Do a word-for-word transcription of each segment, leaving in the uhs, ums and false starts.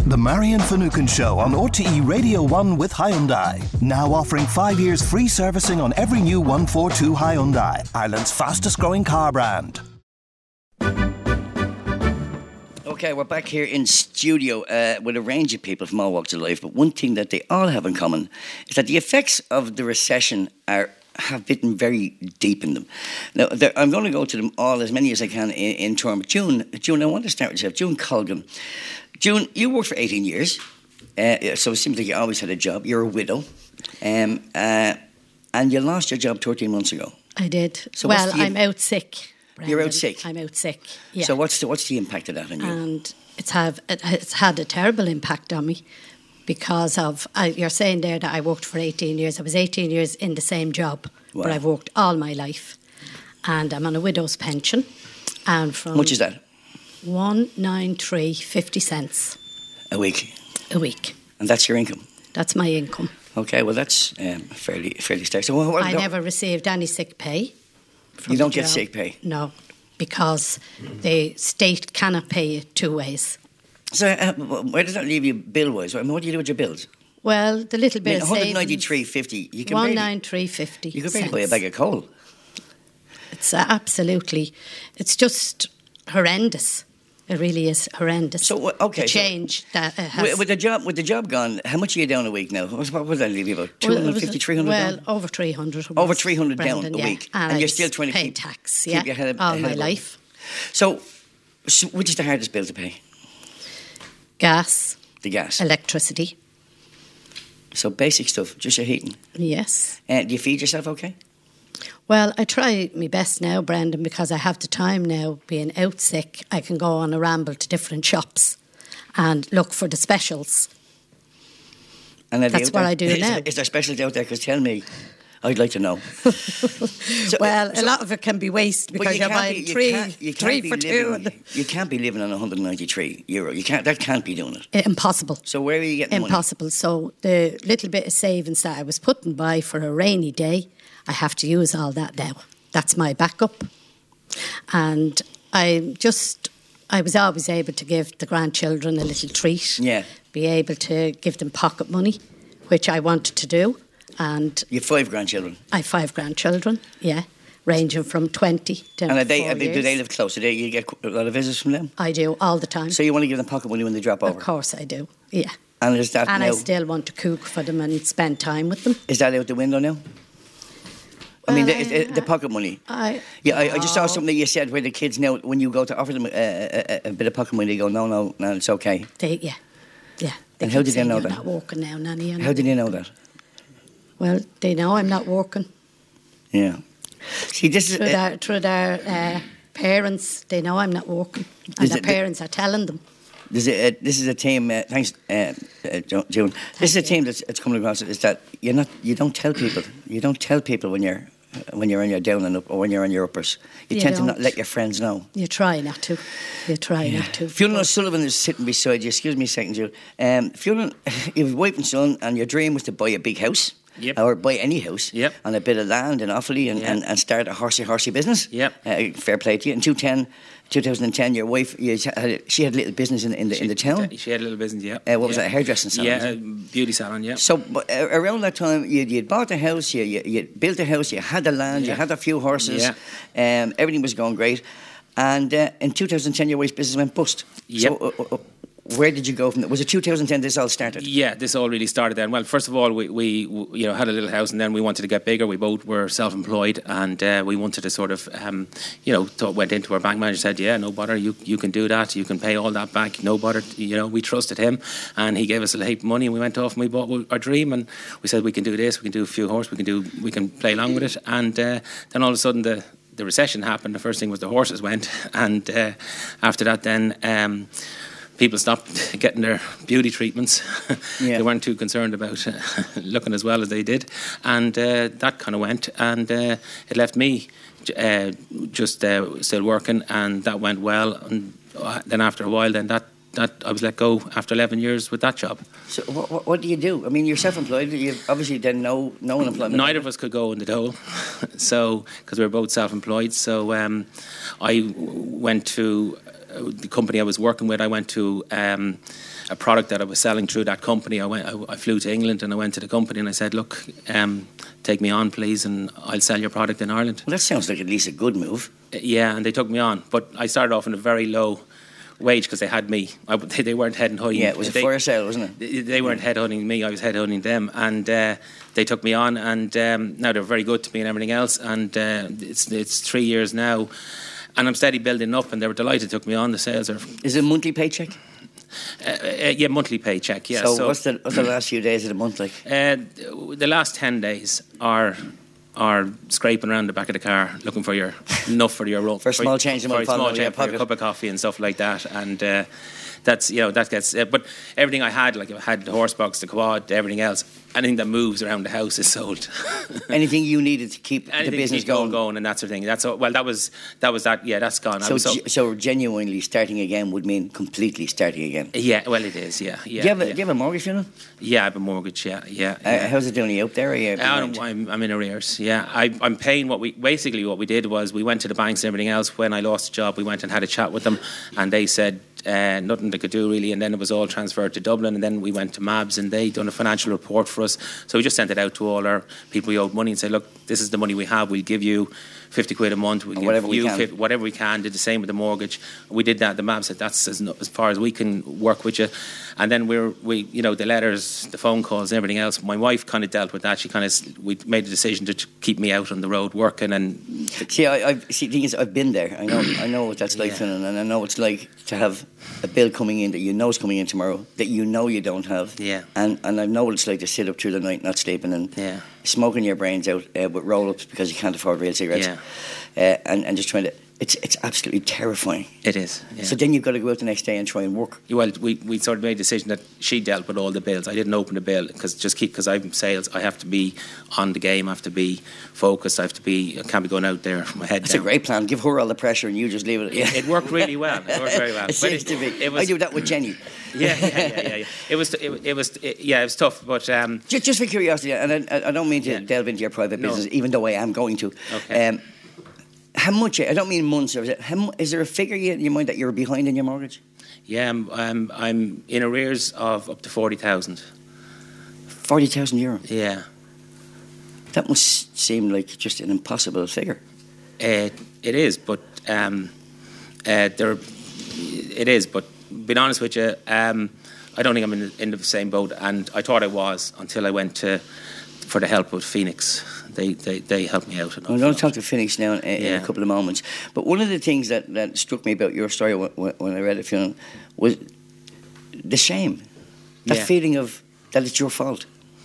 The Marion Finucane Show on R T E Radio one with Hyundai. Now offering five years free servicing on every new one forty-two Hyundai, Ireland's fastest growing car brand. Okay, we're back here in studio uh, with a range of people from all walks of life, but one thing that they all have in common is that the effects of the recession are have bitten very deep in them. Now, I'm going to go to them all, as many as I can, in, in turn. But June, June, I want to start with yourself. June Colgan. June, you worked for eighteen years, uh, so it seems like you always had a job. You're a widow, um, uh, and you lost your job thirteen months ago. I did. So well, the, I'm out sick. Brendan. You're out sick? I'm out sick, yeah. So what's the, what's the impact of that on you? And it's, have, it's had a terrible impact on me because of, uh, you're saying there that I worked for eighteen years. I was eighteen years in the same job, wow. But I've worked all my life. And I'm on a widow's pension. And from How much is that? one ninety-three fifty cents a week. A week. And that's your income? That's my income. Okay, well that's um, fairly fairly stark. So what, what, I never received any sick pay. You don't get sick pay? No, because the state cannot pay you two ways. So uh, where does that leave you bill-wise? I mean, what do you do with your bills? Well, the little bit I mean, of one ninety-three fifty. You can one ninety-three fifty. You can barely buy a bag of coal. It's uh, absolutely. It's just horrendous. It really is horrendous. So okay, the change so that it has. With, with the job, with the job gone, how much are you down a week now? What, what would that leave you about? two hundred fifty, three hundred Well, down? over three hundred. Over three hundred down a yeah. week, and, and you're still trying to pay keep tax. Keep Yeah, your head, all head my above. life. So, so, which is the hardest bill to pay? Gas. The gas. Electricity. So basic stuff, just your heating. Yes. Uh, do you feed yourself okay? Well, I try my best now, Brendan, because I have the time now. Being out sick, I can go on a ramble to different shops and look for the specials. And that's what I do is now. There, is there specials out there? Because tell me, I'd like to know. so, well, so, a lot of it can be waste because you you're buying be, three, you you three for living, two. You can't be living on one hundred ninety-three euro. You can't. That can't be doing it. Impossible. So where are you getting Impossible. the money? So the little bit of savings that I was putting by for a rainy day, I have to use all that now. That's my backup. And I just, I was always able to give the grandchildren a little treat. Yeah. Be able to give them pocket money, which I wanted to do. And you have five grandchildren? I have five grandchildren, yeah, ranging from twenty to And are they, four are they, years. do they live close? Do they, you get a lot of visits from them? I do, all the time. So you want to give them pocket money when they drop over? Of course I do, yeah. And is that And now, I still want to cook for them and spend time with them. Is that out the window now? I mean, Well, the, the, the pocket money. I, yeah, I, I just saw no. something that you said where the kids now, when you go to offer them a, a, a bit of pocket money, they go, no, no, no, it's okay. They, yeah, yeah. They And how keep did they saying, know "You're that? not working now, Nanny." How did you know that? Well, they know I'm not working. Yeah. See, this is Through uh, their, through their uh, parents, they know I'm not working. And Is their it the- parents are telling them. This is a, this is a team. Uh, thanks, uh, uh, Jo- June. This is a team that's, that's coming across. Is that you're not. You don't tell people. You don't tell people when you're uh, when you're on your down and up or when you're on your uppers. You, You tend to don't. not let your friends know. You try not to. You try not to. Fiona O'Sullivan is sitting beside you. Excuse me a second, June. Um, Fiona, you have a wife and son, and your dream was to buy a big house. Yep. Or buy any house. Yep. On a bit of land in Offaly and, Yep. and, and start a horsey horsey business. Yep. Uh, fair play to you. In two ten, twenty ten, your wife, you had, she had a little business in, in the She, in the town. She had a little business, yeah. Uh, what was yeah. that, a hairdressing salon? Yeah, a beauty salon, yeah. So but, uh, around that time, you you'd bought a house, you you you built a house, you had the land, you Yeah. had a few horses, Yeah. um, everything was going great. And uh, in two thousand ten, your wife's business went bust. Yep. So uh, uh, where did you go from that? Was it two thousand ten this all started? Yeah, this all really started then. Well, first of all, we, we you know had a little house, and then we wanted to get bigger. We both were self-employed, and uh, we wanted to sort of, um, you know, thought, went into our bank manager, said, "Yeah, no bother, you you can do that. You can pay all that back, no bother." You know, we trusted him, and he gave us a heap of money, and we went off and we bought our dream, and we said we can do this, we can do a few horses, we can do, we can play along with it, and uh, then all of a sudden the the recession happened. The first thing was the horses went, and uh, after that, then. Um, People stopped getting their beauty treatments. Yeah. They weren't too concerned about uh, looking as well as they did. And uh, that kind of went. And uh, it left me uh, just uh, still working. And that went well. And then after a while, then that, that I was let go after eleven years with that job. So what, what, what do you do? I mean, you're self-employed. You obviously then no no unemployment. Neither of us could go in the dole, so because we were both self-employed. So um, I w- went to the company I was working with. I went to um, a product that I was selling through that company. I went. I, I flew to England and I went to the company and I said, look, um, take me on, please, and I'll sell your product in Ireland. Well, that sounds like at least a good move. Uh, yeah, and they took me on. But I started off in a very low wage because they had me. I, they, they weren't headhunting. Yeah, it was a they, fire sale, wasn't it? They, they weren't headhunting me. I was headhunting them, and uh, they took me on. And um, now they're very good to me and everything else. And uh, it's it's three years now, and I'm steady building up. And they were delighted. Took me on. The sales are. Is it a monthly paycheck? Uh, uh, yeah, monthly paycheck. Yeah. So, so what's the what's the last few days of the month like? Uh, the last ten days are. Are scraping around the back of the car looking for your enough for your for a small change in for a small change your for your cup of coffee and stuff like that, and uh, that's you know that gets. Uh, but everything I had, like I had the horse box, the quad, everything else, anything that moves around the house is sold. Anything you needed to keep anything the business to keep going, going, going, and that sort of thing. That's all, well, that was that was that. Yeah, that's gone. So, so, g- so genuinely starting again would mean completely starting again. Yeah, well, it is. Yeah, yeah. Do you have a, yeah. do you have a mortgage, you know? Yeah, I have a mortgage. Yeah, yeah. Uh, yeah. How's it doing? Are you up there? Or are you I'm, I'm, I'm in arrears. Yeah, I, I'm paying what we basically what we did was we went to the banks and everything else. When I lost the job, we went and had a chat with them, and they said uh, nothing they could do really. And then it was all transferred to Dublin, and then we went to M A B S, and they done a financial report for us. So we just sent it out to all our people we owed money and said, look, this is the money we have. We'll give you fifty quid a month. We'll give whatever we you can. fifty, whatever we can. Did the same with the mortgage. We did that. The M A B said that's as, as far as we can work with you. And then we're we you know the letters, the phone calls, and everything else. My wife kind of dealt with that. She kind of we made a decision to keep me out on the road working. And see, I I've, see, the thing is, I've been there. I know I know what that's like, Yeah. Finnan, and I know what it's like to have a bill coming in that you know is coming in tomorrow that you know you don't have. Yeah. And and I know what it's like to sit up through the night not sleeping and Yeah. smoking your brains out uh, with roll-ups because you can't afford real cigarettes. Yeah. Uh, and and just trying to. It's it's absolutely terrifying. It is. Yeah. So then you've got to go out the next day and try and work. Well, we, we sort of made a decision that she dealt with all the bills. I didn't open the bill because just keep because I'm sales. I have to be on the game. I have to be focused. I have to be. I can't be going out there with my head It's down. a great plan. Give her all the pressure and you just leave it. It, it worked really well. It worked very well. It But seems to be. It was, I do that with Jenny. Yeah, yeah, yeah, yeah, yeah. It was. It, it was. It, yeah, it was tough. But um, Just, just for curiosity, and I, I don't mean to Yeah. delve into your private No. business, even though I am going to. Okay. Um, how much? I don't mean months. Or is, it, how, mu- is there a figure you- in your mind that you're behind in your mortgage? yeah, I'm, I'm I'm in arrears of up to forty thousand. Forty thousand euro. Yeah. That must seem like just an impossible figure. It it is, but um, uh, there, it is. But being honest with you, um, I don't think I'm in the, in the same boat, and I thought I was until I went to for the help with Phoenix. They they, they helped me out. I'm going to talk to Phoenix now in, in Yeah. a couple of moments. But one of the things that, that struck me about your story when, when I read it, Fionn, was the shame, that Yeah. feeling of that it's your fault.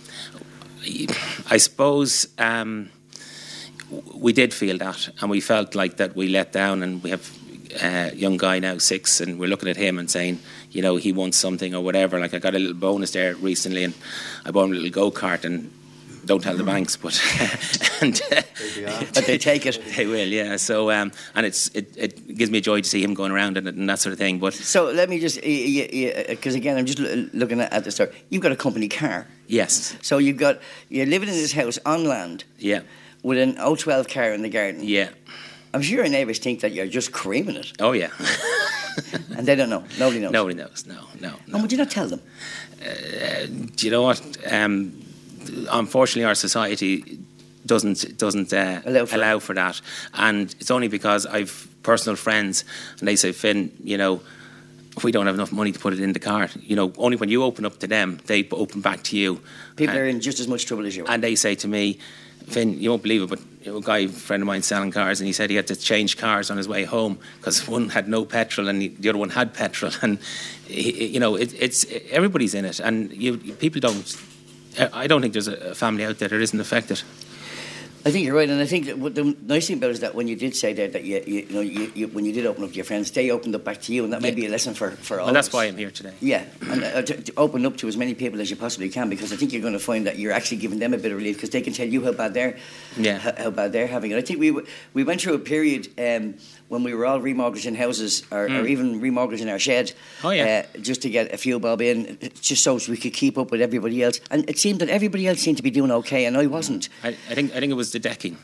I suppose um, we did feel that, and we felt like that we let down. And we have a young guy now, six, and we're looking at him and saying, you know, he wants something or whatever. Like I got a little bonus there recently, and I bought him a little go kart, and don't tell the banks, but and uh, But they take it. They will, yeah. So um, and it's it, it gives me joy to see him going around and, and that sort of thing. But So let me just, because again, I'm just l- looking at, at the start. You've got a company car. yes, So you've got, you're living in this house on land yeah, with an O twelve car in the garden. yeah. I'm sure your neighbours think that you're just creaming it. Oh yeah. And they don't know. Nobody knows. Nobody knows. No, no, no. And would you not tell them? Do you know what? Um, unfortunately, our society doesn't doesn't uh, Allow for allow for that, and it's only because I've personal friends, and they say, Finn, you know, we don't have enough money to put it in the car. You know, only when you open up to them, they open back to you. People and, are in just as much trouble as you are. and they say to me, Finn, you won't believe it, but you know, a guy, a friend of mine, selling cars, and he said he had to change cars on his way home because one had no petrol and the other one had petrol, and he, you know, it, it's everybody's in it, and you people don't. I don't think there's a family out there that isn't affected. I think you're right, and I think that what the nice thing about it is that when you did say that, that you, you, you know, you, you, when you did open up to your friends, they opened up back to you, and that may Yeah. be a lesson for, for all And that's of us. why I'm here today. Yeah, and uh, to, to open up to as many people as you possibly can, because I think you're going to find that you're actually giving them a bit of relief because they can tell you how bad they're, Yeah. how, how bad they're having it. I think we w- we went through a period um, when we were all remortgaging houses or, or even remortgaging our shed, Oh, yeah. uh, just to get a few bob in, just so we could keep up with everybody else. And it seemed that everybody else seemed to be doing okay, and I wasn't. I, I think I think it was the decking.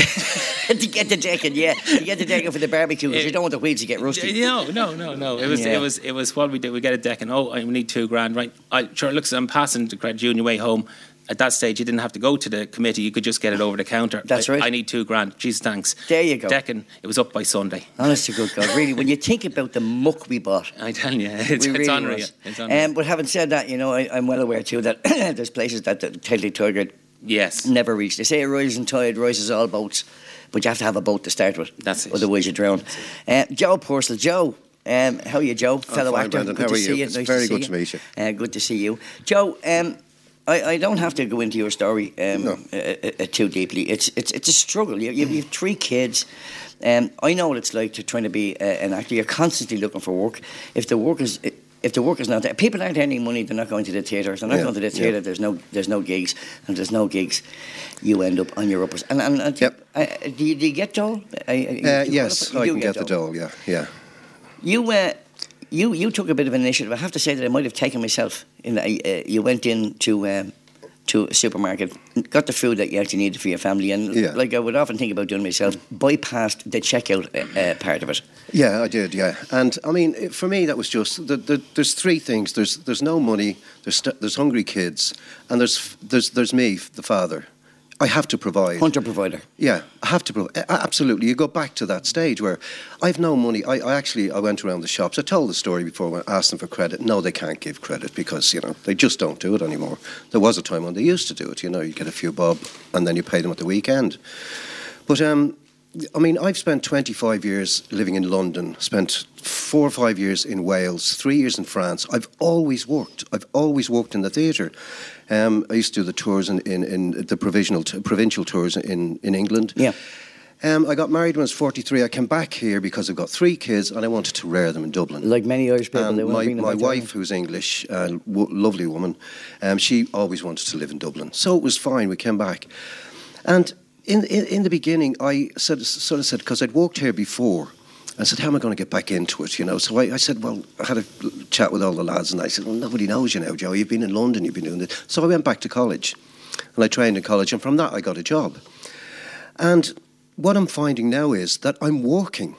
To get the decking, yeah, to get the decking for the barbecue because you don't want the wheels to get rusty. No, no, no, no. It was, Yeah. it was, it was what we did. We get a decking. Oh, I need two grand, right? I sure. Looks, I'm passing the credit union way home. At that stage, you didn't have to go to the committee. You could just get it over the counter. That's I, right. I need two grand. Jeez, thanks. There you go. Decking. It was up by Sunday. Honest to good God, really, when you think about the muck we bought. I tell you, it's, We it's really unreal. was. It's unreal. Um, but having said that, you know, I, I'm well aware too that there's places that the Tedley Target yes. never reach. They say a rising tide rises all boats, but you have to have a boat to start with. That's it. Otherwise you drown. Uh, Joe Purcell. Joe, um, how are you, Joe? Fellow fine, actor. Brendan. Good How to are see you? you. It's Nice very to see good you. to meet you. Uh, good to see you. Joe, um, I, I don't have to go into your story um, No. uh, uh, too deeply. It's it's it's a struggle. You, you, you have three kids. Um, I know what it's like to trying to be uh, an actor. You're constantly looking for work. If the work is if the work is not there, people aren't earning money. They're not going to the theatre. They're not Yeah, going to the theatre. yeah. There's no there's no gigs, and there's no gigs. You end up on your uppers. And, and, and Yep. uh, do, you, do you get dole? Uh, Uh, yes, you I do can get the dole. Yeah, yeah. You uh, you you took a bit of an initiative. I have to say that I might have taken myself. In that, uh, you went into um, to a supermarket, got the food that you actually needed for your family, and Yeah. like I would often think about doing myself, bypassed the checkout uh, uh, part of it. Yeah, I did. Yeah, and I mean, it- for me, that was just the, the, there's three things. There's there's no money. There's st- there's hungry kids, and there's there's there's me, the father. I have to provide. Hunter provider. Yeah, I have to provide. Absolutely, you go back to that stage where I've no money. I, I actually I went around the shops. I told the story before when I asked them for credit. No, they can't give credit because you know they just don't do it anymore. There was a time when they used to do it. You know, you get a few bob and then you pay them at the weekend. But um, I mean, I've spent twenty-five years living in London. Spent four or five years in Wales. Three years in France. I've always worked. I've always worked in the theatre. Um, I used to do the tours in, in, in the provisional t- provincial tours in, in England. Yeah. Um, I got married when I was forty-three. I came back here because I've got three kids and I wanted to rear them in Dublin. Like many Irish people, And they want my, to bring them my back to wife, Ireland. who's English, uh, w- lovely woman, um, she always wanted to live in Dublin. So it was fine. We came back. And in, in, in the beginning, I said, sort of said, because I'd walked here before, I said, how am I going to get back into it, you know? So I, I said, well, I had a chat with all the lads, and I said, well, nobody knows you now, Joe. You've been in London, you've been doing this. So I went back to college, and I trained in college, and from that I got a job. And what I'm finding now is that I'm working.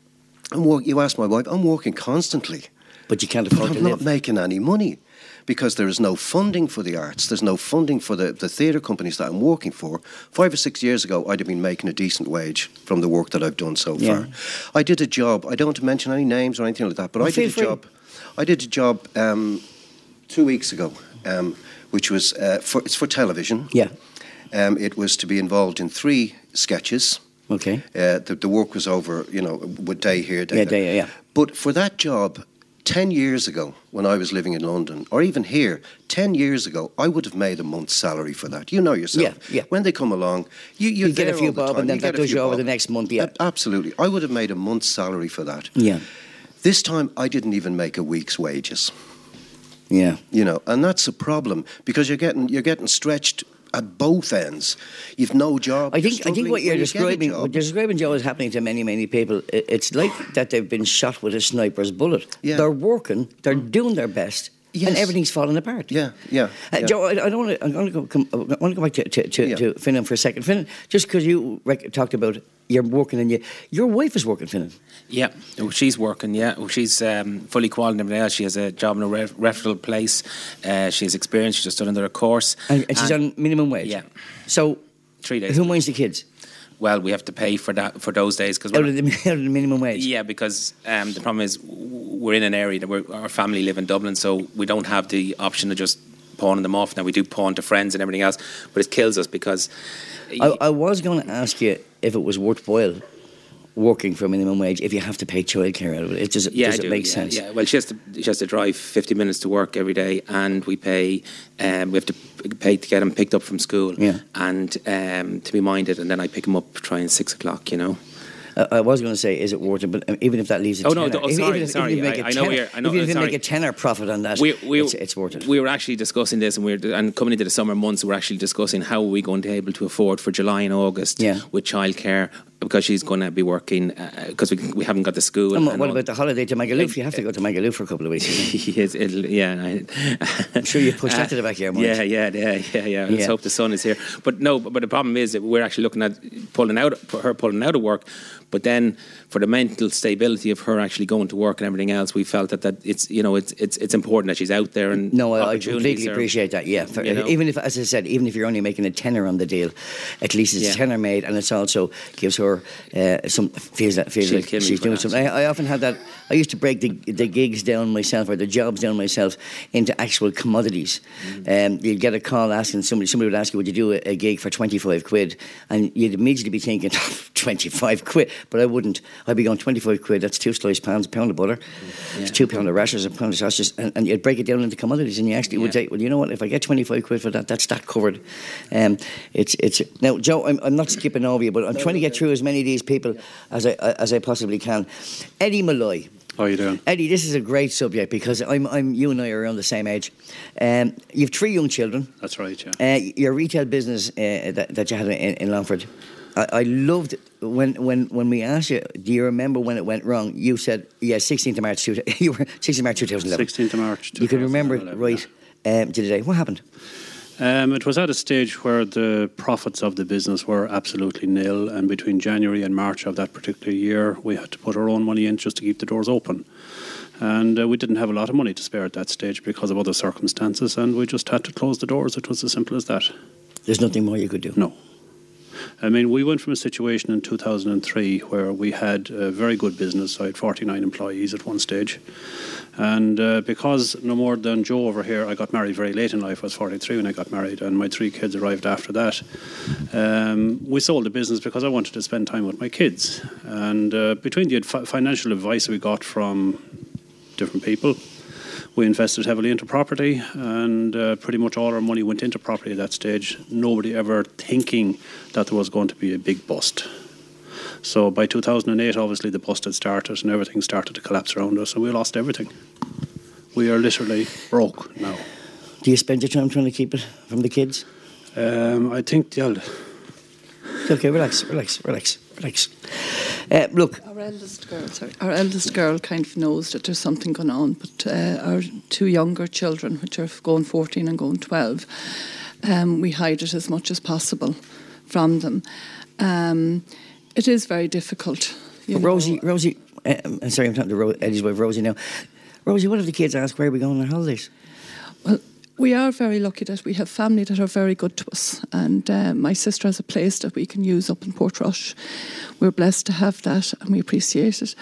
I'm work- you asked my wife, I'm working constantly. But you can't But afford to I'm not live. making any money because there is no funding for the arts. There's no funding for the, the theatre companies that I'm working for. Five or six years ago, I'd have been making a decent wage from the work that I've done so Yeah. far. I did a job. I don't want to mention any names or anything like that, but Well, I did a feel free. job. I did a job um, two weeks ago, um, which was uh, for it's for television. Yeah. Um, it was to be involved in three sketches. Okay. Uh, the, the work was over, you know, with day here, day Yeah, there. day, yeah. But for that job, ten years ago, when I was living in London, or even here, ten years ago, I would have made a month's salary for that. You know yourself. Yeah, yeah. When they come along, you, you're You get a there few all the bob time. and then You that get a does few you over bob. the next month, yeah. Uh, absolutely. I would have made a month's salary for that. Yeah. This time, I didn't even make a week's wages. Yeah. You know, and that's a problem because you're getting you're getting stretched at both ends. You've no job. I you're think I think struggling what you're when you get a describing, job. what you're describing, Joe, is happening to many, many people. I- It's like that they've been shot with a sniper's bullet. Yeah. They're working, they're doing their best, Yes. and everything's falling apart. Yeah, yeah. Uh, yeah. Joe, I, I don't want to. I'm going to go. Come, I want to go back to to, to, Yeah. to Finnan for a second. Finnan, just because you rec- talked about you're working and you, your wife is working, Finnan. Yeah, oh, she's working, yeah. Oh, she's um, fully qualified and everything else. She has a job in a re- reputable place. Uh, she has experience. She's just done another course. And, and she's on minimum wage. Yeah. So, Three days. who minds the kids? Well, we have to pay for that for those days because Out of the, out of the minimum wage? yeah, because um, the problem is w- we're in an area that we're, our family live in Dublin, so we don't have the option of just pawning them off. Now we do pawn to friends and everything else, but it kills us because I, I was going to ask you if it was worthwhile working for minimum wage if you have to pay childcare out of it. it does it, yeah, does I it do, make yeah, sense? Yeah, well, she has to she has to drive fifty minutes to work every day, and we pay. Um, we have to p- pay to get him picked up from school, Yeah. and um, to be minded, and then I pick him up trying six o'clock. You know. Uh, I was going to say, is it worth it? But um, even if that leaves a Oh, no, tenner, oh, even, sorry, even if, sorry, even if you make I- a I know tenner, where- I know- even if you sorry. make a tenner profit on that, We, we, it's, it's worth it. We were actually discussing this, and we we're and coming into the summer months, we're actually discussing how are we going to be able to afford for July and August Yeah. with childcare because she's going to be working because uh, we we haven't got the school. And and what all. about the holiday to Magaluf? You have to go to Magaluf for a couple of weeks. Yes, it'll, yeah, I, I'm sure you pushed uh, that to the back of your mind. Yeah, yeah, yeah, yeah, yeah. Let's yeah. hope the son is here. But no, but, but the problem is that we're actually looking at pulling out her pulling out of work. But then, for the mental stability of her actually going to work and everything else, we felt that, that it's you know it's it's it's important that she's out there and no, I, I completely are, appreciate that. Yeah, for, you know? Even if, as I said, even if you're only making a tenner on the deal, at least it's yeah. a tenner made, and it's also gives her uh, some feels that feels like she's doing that. something. I, I often had that. I used to break the the gigs down myself or the jobs down myself into actual commodities. Mm. Um, you'd get a call asking somebody. Somebody would ask you, "Would you do a, a gig for twenty-five quid?" And you'd immediately be thinking, twenty-five quid. But I wouldn't. I'd be going twenty-five quid. That's two sliced pans, a pound of butter, yeah. it's two pound of rashers, a pound of sausages, and, and you'd break it down into commodities. And you actually yeah. would say, well, you know what? If I get twenty-five quid for that, that's that covered. Um, it's it's now, Joe. I'm, I'm not skipping over you, but I'm trying to get through as many of these people as I as I possibly can. Eddie Malloy. How are you doing? Eddie, this is a great subject because I'm, I'm, you and I are around the same age. Um, you have three young children. That's right, yeah. Uh, your retail business uh, that, that you had in, in Longford. I, I loved when, when, when we asked you, do you remember when it went wrong? You said, yeah, sixteenth of March, two, you were sixteenth of March twenty eleven. sixteenth of March You can remember it right yeah. um, to the day. What happened? Um, it was at a stage where the profits of the business were absolutely nil, and between January and March of that particular year, we had to put our own money in just to keep the doors open. And uh, we didn't have a lot of money to spare at that stage because of other circumstances, and we just had to close the doors. It was as simple as that. There's nothing more you could do? No. I mean, we went from a situation in two thousand three where we had a very good business. I had forty-nine employees at one stage. And uh, because no more than Joe over here, I got married very late in life. I was forty-three when I got married, and my three kids arrived after that. Um, we sold the business because I wanted to spend time with my kids. And uh, between the f- financial advice we got from different people, we invested heavily into property, and uh, pretty much all our money went into property at that stage, nobody ever thinking that there was going to be a big bust. So by two thousand eight, obviously, the bust had started and everything started to collapse around us, and we lost everything. We are literally broke now. Do you spend your time trying to keep it from the kids? Um, I think the elder. Okay, relax, relax, relax, relax. Uh, look. Our eldest girl, sorry, our eldest girl kind of knows that there's something going on, but uh, our two younger children, which are going fourteen and going twelve, um, we hide it as much as possible from them. Um, it is very difficult. You Rosie, know. Rosie, uh, I'm sorry, I'm talking to Ro- Eddie's wife, Rosie now. Rosie, what if the kids ask where are we going on holidays? Well, we are very lucky that we have family that are very good to us, and uh, my sister has a place that we can use up in Portrush. We're blessed to have that, and we appreciate it.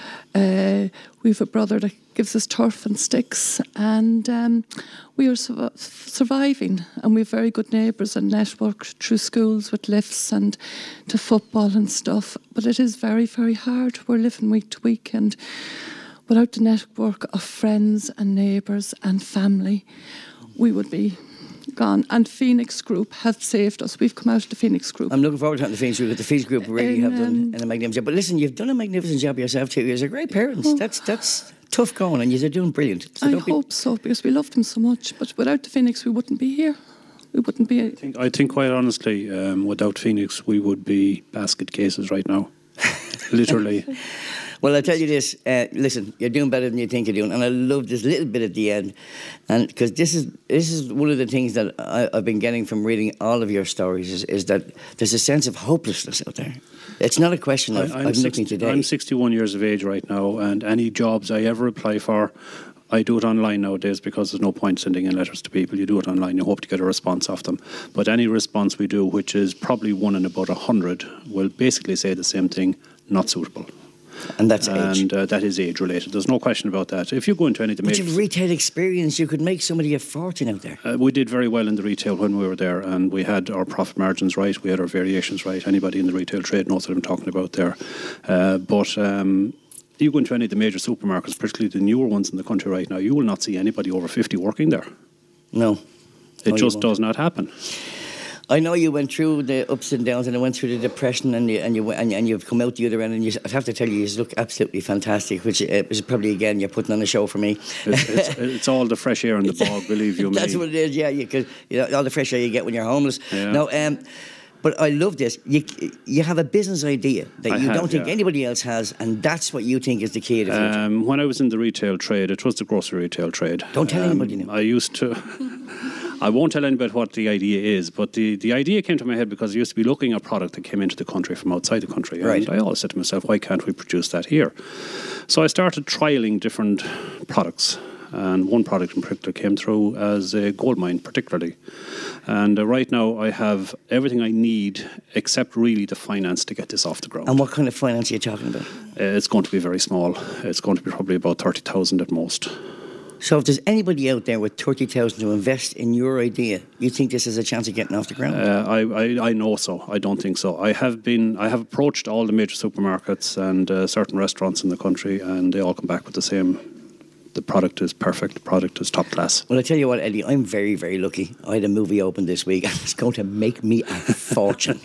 Uh, we have a brother that gives us turf and sticks, and um, we are su- surviving, and we have very good neighbours and network through schools with lifts and to football and stuff. But it is very, very hard. We're living week to week, and without the network of friends and neighbours and family, we would be gone. And Phoenix Group have saved us. We've come out of the Phoenix Group. I'm looking forward to the Phoenix Group. The Phoenix Group really in, have done um, a magnificent job. But listen, you've done a magnificent job yourself too. You're great parents. Oh. That's that's tough going, and you're doing brilliant. So I hope be... so, because we love them so much. But without the Phoenix, we wouldn't be here. We wouldn't be... I think, I think quite honestly, um, without Phoenix, we would be basket cases right now. Literally. Well, I'll tell you this. Uh, listen, you're doing better than you think you're doing, and I love this little bit at the end, and because this is this is one of the things that I, I've been getting from reading all of your stories is, is that there's a sense of hopelessness out there. It's not a question of I'm, I'm looking today. I'm sixty-one years of age right now, and any jobs I ever apply for, I do it online nowadays because there's no point sending in letters to people. You do it online, you hope to get a response off them. But any response we do, which is probably one in about a hundred, will basically say the same thing: not suitable. And that's age. And uh, that is age related. There's no question about that. If you go into any of the... But you've retail experience. You could make somebody a fortune out there. Uh, we did very well in the retail when we were there, and we had our profit margins right. We had our variations right. Anybody in the retail trade knows what I'm talking about there. Uh, but... Um, you go into any of the major supermarkets, particularly the newer ones in the country right now, you will not see anybody over fifty working there. No. It no, just does not happen. I know you went through the ups and downs, and I went through the depression, and you and you and, and you've come out the other end. And you, I have to tell you, you look absolutely fantastic. Which uh, is probably again you're putting on a show for me. It's, it's, it's all the fresh air in the bog, believe you me. That's what it is. Yeah, because you know, all the fresh air you get when you're homeless. Yeah. Now, um, But I love this. You you have a business idea that I you have, don't think yeah. anybody else has, and that's what you think is the key to the future. Um, when I was in the retail trade, it was the grocery retail trade. Don't tell um, anybody now. I used to... I won't tell anybody what the idea is, but the, the idea came to my head because I used to be looking at product that came into the country from outside the country. And Right. I always said to myself, why can't we produce that here? So I started trialling different products. And one product in particular came through as a gold mine, particularly. And uh, right now I have everything I need except really the finance to get this off the ground. And what kind of finance are you talking about? Uh, it's going to be very small. It's going to be probably about thirty thousand at most. So if there's anybody out there with thirty thousand to invest in your idea, you think this has a chance of getting off the ground? Uh, I, I, I know so. I don't think so. I have been. I have approached all the major supermarkets and uh, certain restaurants in the country, and they all come back with the same. The product is perfect. The product is top class. Well, I tell you what, Eddie, I'm very, very lucky. I had a movie open this week, and it's going to make me a fortune.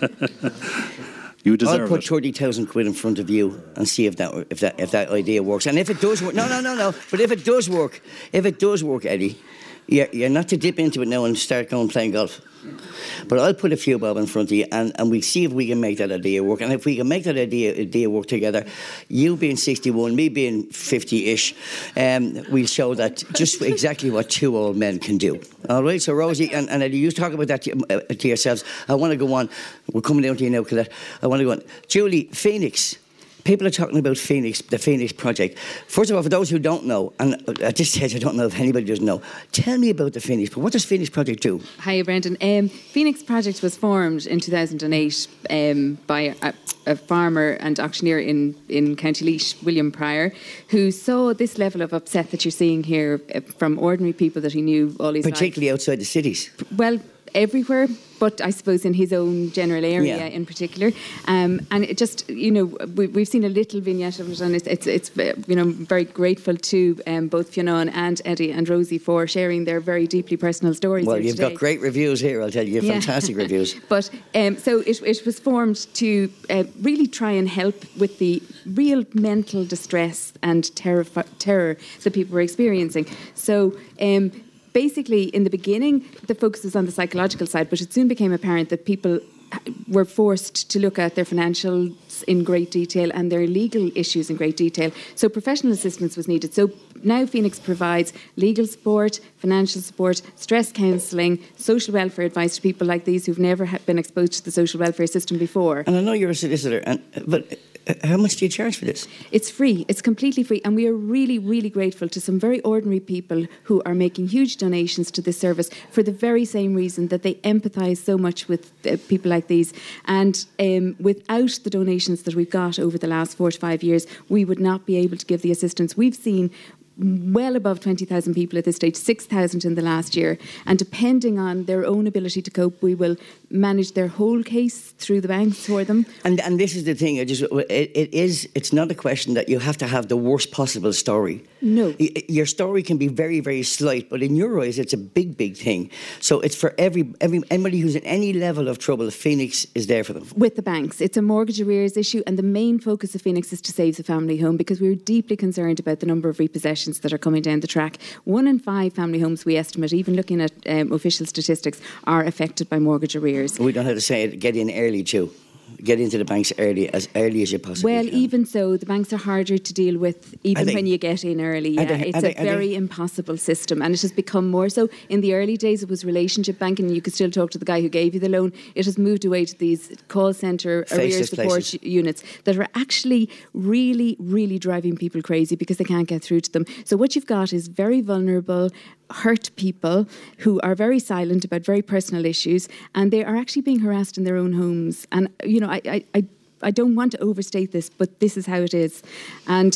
You deserve I'll put it. thirty thousand quid in front of you and see if that if that if that idea works. And if it does work, no, no, no, no. But if it does work, if it does work, Eddie, you're, you're not to dip into it now and start going playing golf. But I'll put a few bob in front of you, and, and we'll see if we can make that idea work. And if we can make that idea idea work together, you being sixty-one, me being fifty-ish, um, we'll show that just exactly what two old men can do. All right. So Rosie and, and Eddie, you talk about that to, uh, to yourselves. I want to go on. We're coming down to you now, Colette. I want to go on. Julie, Phoenix. People are talking about Phoenix, the Phoenix Project. First of all, for those who don't know, and at this stage I don't know if anybody doesn't know, tell me about the Phoenix Project. What does Phoenix Project do? Hi, Brendan. Um, Phoenix Project was formed in two thousand eight um, by a, a farmer and auctioneer in, in County Laois, William Pryor, who saw this level of upset that you're seeing here uh, from ordinary people that he knew all his life. Particularly outside the cities. Well, everywhere, but I suppose in his own general area Yeah. in particular. Um, and it just, you know, we, we've seen a little vignette of it, and it's, it's, it's you know, very grateful to um, both Fionn and Eddie and Rosie for sharing their very deeply personal stories. Well, here you've today. got great reviews here, I'll tell you. Yeah. Fantastic reviews. But um, so it, it was formed to uh, really try and help with the real mental distress and terror, terror that people were experiencing. So um, basically, in the beginning, the focus was on the psychological side, but it soon became apparent that people were forced to look at their financials in great detail and their legal issues in great detail. So professional assistance was needed. So now Phoenix provides legal support, financial support, stress counselling, social welfare advice to people like these who've never ha- been exposed to the social welfare system before. And I know you're a solicitor, and but how much do you charge for this? It's free. It's completely free. And we are really, really grateful to some very ordinary people who are making huge donations to this service for the very same reason that they empathise so much with uh, people like these. And um, without the donations that we've got over the last four to five years, we would not be able to give the assistance. We've seen well above twenty thousand people at this stage, six thousand in the last year. And depending on their own ability to cope, we will manage their whole case through the banks for them. And and this is the thing. I just it, it is. It's not a question that you have to have the worst possible story. No. Y- Your story can be very, very slight, but in your eyes, it's a big, big thing. So it's for every every anybody who's in any level of trouble. Phoenix is there for them. With the banks. It's a mortgage arrears issue, and the main focus of Phoenix is to save the family home, because we're deeply concerned about the number of repossessions that are coming down the track. One in five family homes, we estimate, even looking at um, official statistics, are affected by mortgage arrears. We don't have to say it. Get in early too. Get into the banks early, as early as you possibly Well, can. even so, the banks are harder to deal with even they? when you get in early. Are Yeah, they? it's Are a they? Are very they? impossible system, and it has become more so. In the early days, it was relationship banking, and you could still talk to the guy who gave you the loan. It has moved away to these call centre arrears Faceless support places. units that are actually really, really driving people crazy because they can't get through to them. So what you've got is very vulnerable, hurt people who are very silent about very personal issues, and they are actually being harassed in their own homes. And, you know, I, I, I, I don't want to overstate this, but this is how it is. And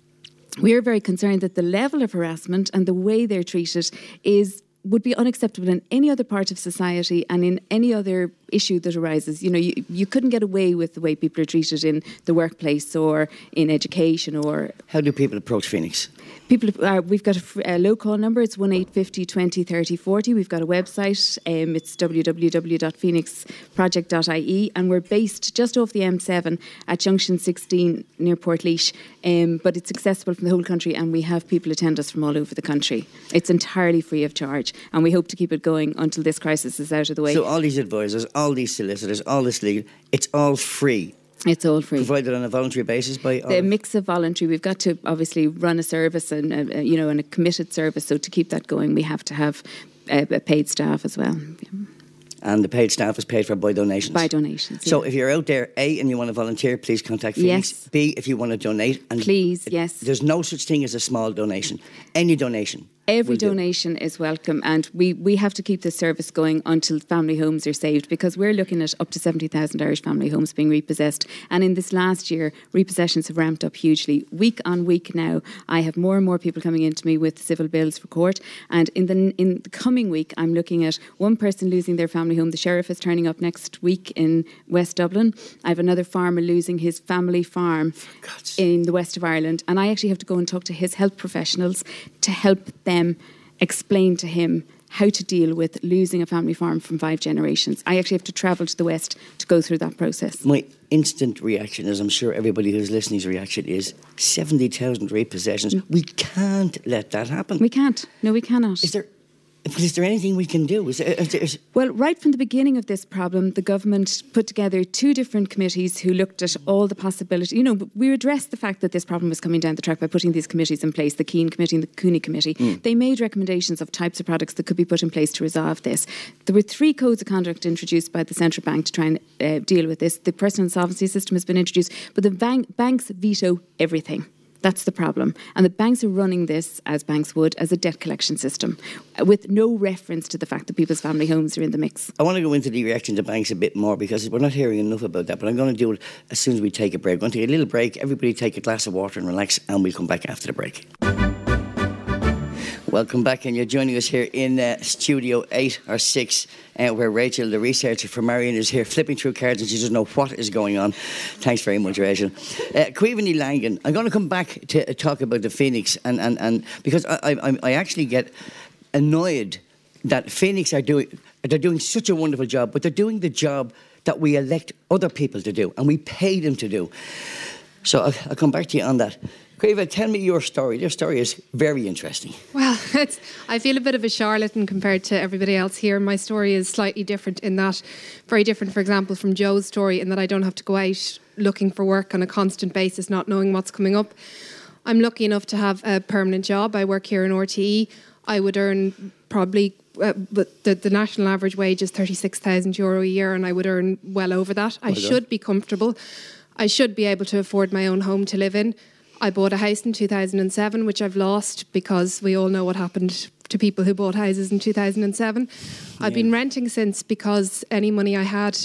we're very concerned that the level of harassment and the way they're treated is would be unacceptable in any other part of society and in any other issue that arises. You know, you, you couldn't get away with the way people are treated in the workplace or in education or... How do people approach Phoenix? People, uh, we've got a, fr- a low call number. It's one eight five zero, two zero, three zero, four zero. We've got a website. Um, it's w w w dot phoenix project dot i e, and we're based just off the M seven at Junction sixteen near Portlaoise. Um, but it's accessible from the whole country, and we have people attend us from all over the country. It's entirely free of charge. and we hope to keep it going until this crisis is out of the way. So all these advisors, all these solicitors, all this legal, it's all free. It's all free. Provided on a voluntary basis by all the mix of voluntary. We've got to obviously run a service and uh, you know and a committed service. So to keep that going, we have to have uh, paid staff as well. Yeah. And the paid staff is paid for by donations? By donations, yeah. So if you're out there, A, and you want to volunteer, please contact Phoenix. Yes. B, if you want to donate. And please, it, yes. There's no such thing as a small donation. Any donation. Every donation is welcome, and we, we have to keep this service going until family homes are saved, because we're looking at up to seventy thousand Irish family homes being repossessed. And in this last year, repossessions have ramped up hugely. Week on week now, I have more and more people coming into me with civil bills for court. And in the in the coming week, I'm looking at one person losing their family home. The sheriff is turning up next week in West Dublin. I have another farmer losing his family farm in the west of Ireland. And I actually have to go and talk to his health professionals to help them explain to him how to deal with losing a family farm from five generations. I actually have to travel to the West to go through that process. My instant reaction, as I'm sure everybody who's listening's reaction is, seventy thousand repossessions. Mm. We can't let that happen. We can't. No, we cannot. Is there... Is there anything we can do? Is there, is there, is well, right from the beginning of this problem, the government put together two different committees who looked at all the possibilities. You know, we addressed the fact that this problem was coming down the track by putting these committees in place, the Keane Committee and the Cooney Committee. Mm. They made recommendations of types of products that could be put in place to resolve this. There were three codes of conduct introduced by the Central Bank to try and uh, deal with this. The personal insolvency system has been introduced, but the bank, banks veto everything. That's the problem. And the banks are running this, as banks would, as a debt collection system, with no reference to the fact that people's family homes are in the mix. I want to go into the reaction to banks a bit more, because we're not hearing enough about that, but I'm going to do it as soon as we take a break. We're going to take a little break. Everybody take a glass of water and relax, and we'll come back after the break. Welcome back, and you're joining us here in uh, Studio eight or six, uh, where Rachel, the researcher for Marion, is here flipping through cards and she doesn't know what is going on. Thanks very much, Rachel. Uh, Caoimhín Langan, I'm going to come back to uh, talk about the Phoenix, and, and, and because I, I, I actually get annoyed that Phoenix are doing, they're doing such a wonderful job, but they're doing the job that we elect other people to do, and we pay them to do. So I'll, I'll come back to you on that. Caoimhín, tell me your story. Your story is very interesting. Well, it's, I feel a bit of a charlatan compared to everybody else here. My story is slightly different in that, very different, for example, from Joe's story, in that I don't have to go out looking for work on a constant basis, not knowing what's coming up. I'm lucky enough to have a permanent job. I work here in R T E. I would earn probably, uh, but the, the national average wage is thirty-six thousand euro a year, and I would earn well over that. I should be comfortable. I should be able to afford my own home to live in. I bought a house in two thousand seven, which I've lost, because we all know what happened to people who bought houses in two thousand seven. Yeah. I've been renting since, because any money I had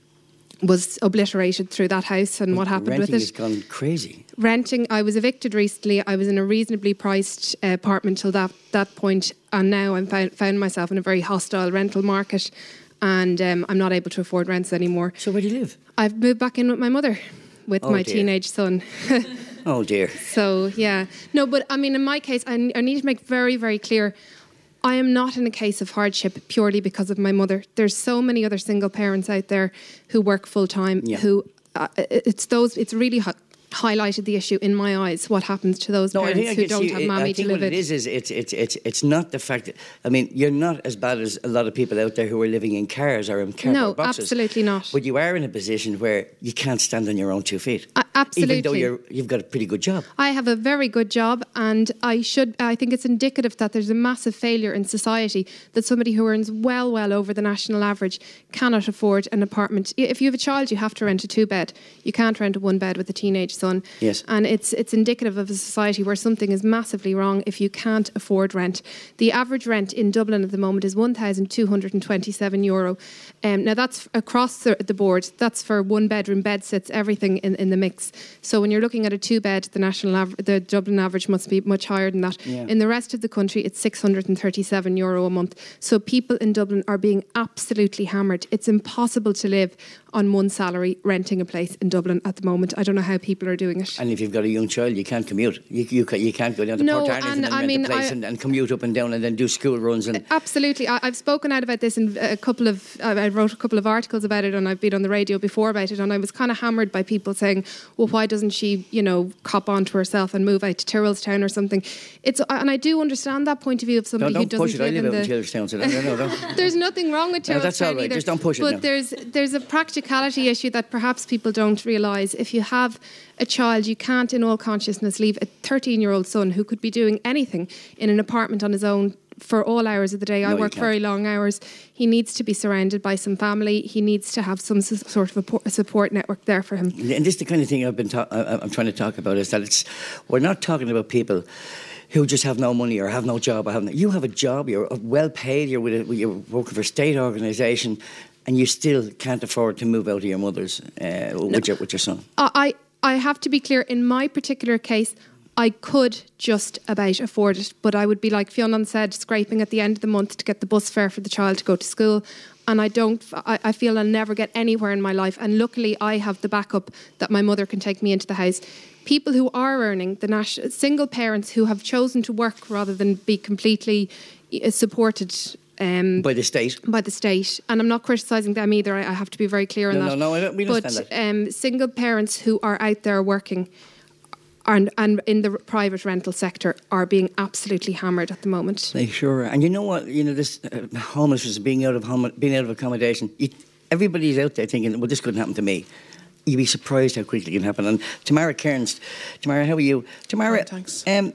was obliterated through that house and what happened with it. Renting has gone crazy. Renting, I was evicted recently. I was in a reasonably priced uh, apartment till that, that point, and now I've found, found myself in a very hostile rental market, and um, I'm not able to afford rents anymore. So where do you live? I've moved back in with my mother, with oh my dear. teenage son. Oh dear. So, yeah. No, but I mean, in my case, I, I need to make very, very clear, I am not in a case of hardship purely because of my mother. There's so many other single parents out there who work full time, yeah. who uh, it's those, it's really hi- highlighted the issue in my eyes, what happens to those no, parents who don't see, have mommy I think to live what with. it is, is it's, it's, it's, it's not the fact that, I mean, you're not as bad as a lot of people out there who are living in cars or in cardboard no, boxes. No, absolutely not. But you are in a position where you can't stand on your own two feet. Uh, absolutely. Even though you're, you've got a pretty good job. I have a very good job, and I should. I think it's indicative that there's a massive failure in society that somebody who earns well, well over the national average cannot afford an apartment. If you have a child, you have to rent a two-bed. You can't rent a one-bed with a teenage son. Yes. And it's it's indicative of a society where something is massively wrong if you can't afford rent. The average rent in Dublin at the moment is one thousand two hundred twenty-seven euro. Um, now that's across the, the board. That's for one-bedroom bed sits, everything in, in the mix. So when you're looking at a two-bed, the national av- the Dublin average must be much higher than that. Yeah. In the rest of the country, it's six hundred thirty-seven euro a month. So people in Dublin are being absolutely hammered. It's impossible to live on one salary renting a place in Dublin at the moment. I don't know how people are are doing it. And if you've got a young child, you can't commute. You you, ca- you can't go down to No, Port Arlington and and, I rent mean, a place I- and, and commute up and down and then do school runs. And Absolutely. I, I've spoken out about this in a couple of, I I wrote a couple of articles about it, and I've been on the radio before about it, and I was kind of hammered by people saying, well, why doesn't she, you know, cop onto herself and move out to Tyrrellstown or something? It's And I do understand that point of view of no, somebody who don't doesn't push it. I live live in out in the... Tyrrellstown, so no, no, no. There's nothing wrong with No, Tyrrellstown that's all right. either. Just don't push it But now. there's there's a practicality issue that perhaps people don't realise. If you have a child, you can't, in all consciousness, leave a thirteen-year-old son who could be doing anything in an apartment on his own for all hours of the day. I No, you work can't. very long hours. He needs to be surrounded by some family. He needs to have some s- sort of a, po- a support network there for him. And this is the kind of thing I've been ta- I- I'm trying to talk about is that it's we're not talking about people who just have no money or have no job. Or have no, you have a job, you're well paid, you're, with a, you're working for a state organisation, and you still can't afford to move out of your mother's uh, with, your, with your son. I, I have to be clear, in my particular case, I could just about afford it, but I would be, like Fionn said, scraping at the end of the month to get the bus fare for the child to go to school. And I don't, I, I feel I'll never get anywhere in my life. And luckily, I have the backup that my mother can take me into the house. People who are earning, the national, single parents who have chosen to work rather than be completely uh, supported um, By the state. by the state, and I'm not criticising them either. I, I have to be very clear on No, that. no, no, I don't- we but understand that. Um, single parents who are out there working and, and in the private rental sector are being absolutely hammered at the moment. They sure are. And you know what? You know, this uh, homelessness, being out of home, being out of accommodation. You, everybody's out there thinking, well, this couldn't happen to me. You'd be surprised how quickly it can happen. And Tamara Kearns, Tamara, how are you? Tamara, Fine, thanks. Um,